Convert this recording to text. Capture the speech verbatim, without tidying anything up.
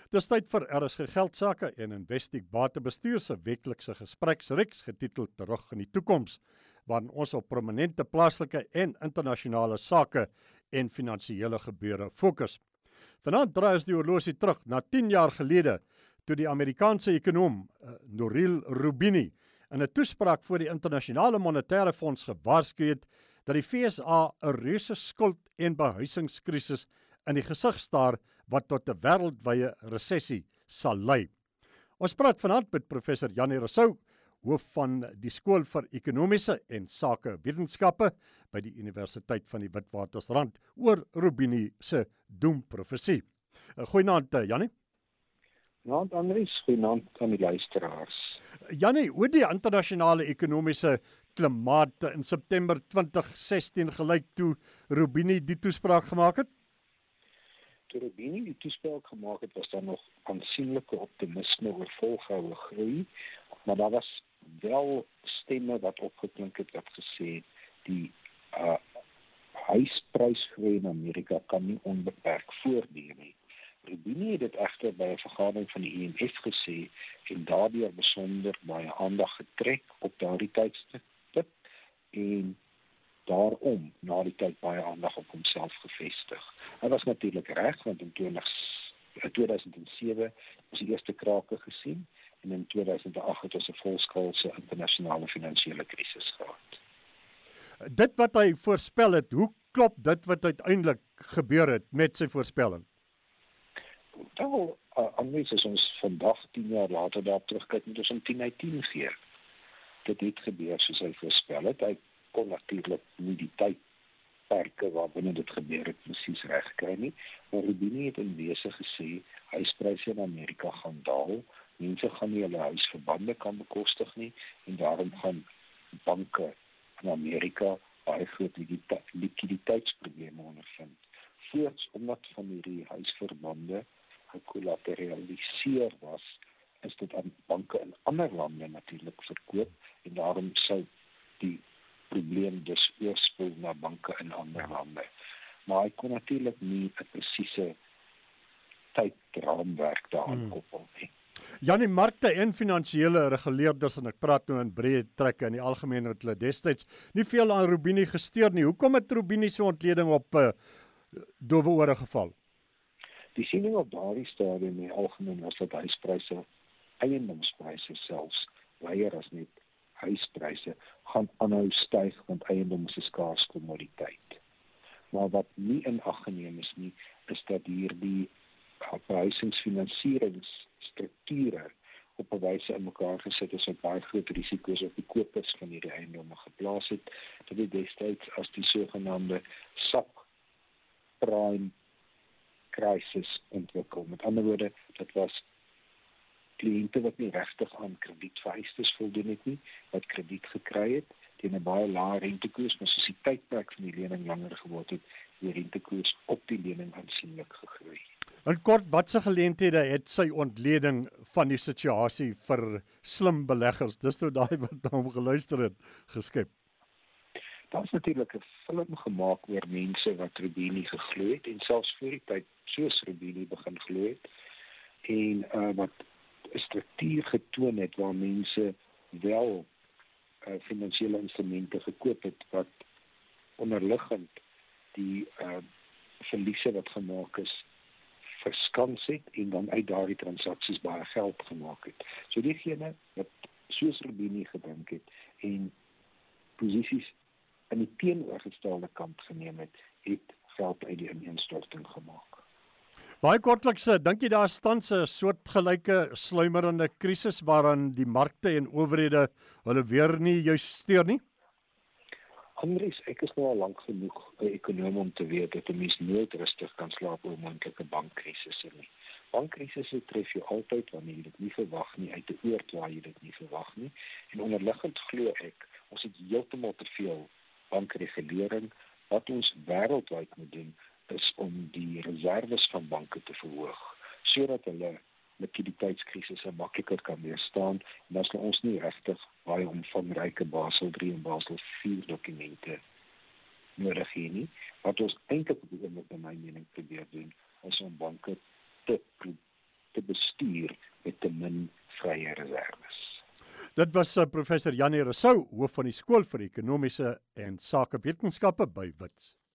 Dis tyd vir R S G Geldsaake en Investec Batebestuur se weeklikse gespreksreeks getiteld Terug in die Toekoms, waarin ons op prominente plaaslike en internasionale sake en finansiële gebeure fokus. Vanaand draai ons die horlosie terug na tien jaar gelede, toe die Amerikaanse ekonom uh, Nouriel Roubini in 'n toespraak voor die Internasionale Monetaire Fonds gewaarsku het dat die V S A 'n reuse skuld- en behuisingskrisis in die gesig staar wat tot 'n wêreldwye resessie sal lei. Ons praat vanaand met professor Janie Rousseau, hoof van die Skool vir Ekonomiese en Sake Wetenskappe by die Universiteit van die Witwatersrand oor Roubini se doemprofesie. Goeienaand Janie. Goeienaand Andries, goeienaand aan die luisteraars. Janie, hoe die internasionale ekonomiese klimaat in September twintig sestien gelyk toe Roubini die toespraak gemaak het? Toe Roubini die toespraak gemaak het, was daar nog aansienlike optimisme oor volgehoue groei, maar daar was wel stemme wat opgeklink het wat gesê het die uh, huisprysgroei in Amerika kan nie onbeperk voortduur nie. Roubini het dit egter by 'n vergadering van die I M F gesê en daardeur besonder baie aandag getrek op daardie tydstip en daarom na die tyd baie aandag op homself gevestig. Hy was natuurlik reg, want in tweeduisend sewe was die eerste krake gesien en in tweeduisend agt het ons 'n volskaalse internasionale finansiële krisis gehad. Dit wat hy voorspel het, hoe klop dit wat uiteindelik gebeur het met sy voorspelling? Wel, uh, anders as ons vandag tien jaar later daarop terugkyk, moet ons om tien uit tien gee. Dit het gebeur soos hy voorspel het. Hy kon natuurlik nie die tydperke waarbinne dit gebeur het presies reg kry nie, maar Roubini het in wese gesê huispryse in Amerika gaan daal, mense gaan nie hulle huisverbande kan bekostig nie en daarom gaan banke in Amerika baie groot likwiditeitsprobleme ondervind. Voorts, omdat van hierdie huisverbande gekolateraliseer was, is dit aan banke in ander lande natuurlik verkoop en daarom sou die probleem dus oorspoel na banke in ander lande. Maar hy kon natuurlik nie 'n presiese tydraamwerk daaraan koppel nie. Ja, die markte en finansiële reguleerders, en ek praat nou in breë trekke in die algemeen het hulle destyds nie veel aan Roubini gesteer nie. Hoekom het Roubini se ontleding op uh, dowe ore geval? Die siening op daardie stadium in die algemeen was dat huispryse, eiendomspryse selfs, weier as net huispryse, gaan aanhou styg, want eiendom is 'n skaars kommoditeit. Maar wat nie in ag geneem is nie, is dat hierdie behuisingsfinansieringsstrukture op 'n wyse in mekaar gesit is wat baie groot risiko's op die kopers van hierdie eiendomme geplaas het, dat dit destyds as die sogenaamde subprime crisis ontwikkel. Met ander woorde, dit was kliënte wat nie regtig aan kredietvereistes voldoen het nie, wat krediet gekry het, teen 'n baie lae rentekoers, maar soos die tydperk van die lening langer geword het, die rentekoers op die lening aansienlik gegroei. In kort, watse geleenthede het sy ontleding van die situasie vir slim beleggers, dis nou daai wat na hom geluister het, geskep? Daar is natuurlik 'n film gemaak oor mense wat Roubini geglo het en selfs voor die tyd soos Roubini begin glo het en uh, wat 'n struktuur getoon het waar mense wel uh, finansiële instrumente gekoop het wat onderliggend die uh, verliese wat gemaak is verskans het en dan uit daardie transaksies baie geld gemaak het. So diegene wat soos Roubini gedink het en posisies aan die teenoorgestelde kant geneem het, het geld uit die ineenstorting gemaak. Baie kortliks, dink jy daar is tans 'n soortgelyke sluimerende krisis waaraan die markte en owerhede hulle weer nie juist steur nie? Andries, ek is nou al lank genoeg 'n ekonom om te weet dat 'n mens nooit rustig kan slaap oor moontlike bankkrisisse nie. Bankkrisisse tref jou altyd wanneer jy dit nie verwag nie, uit 'n oord waar jy dit nie verwag nie. En onderliggend glo ek, ons het heeltemal te veel bankregulering. Wat ons wêreldwyd moet doen, is om die reserves van banke te verhoog, sodat hulle likwiditeitskrisisse makliker kan weerstaan, en dan sal ons nie regtig baie omvangryke Basel drie en Basel vier dokumente nodig hê nie. Wat ons eintlik op die oomblik in my mening probeer doen, is om banke te, te bestuur met te min vrye reserves. Dit was uh, professor Janie Rousseau, hoof van die Skool vir Ekonomiese en Sakewetenskappe by Wits.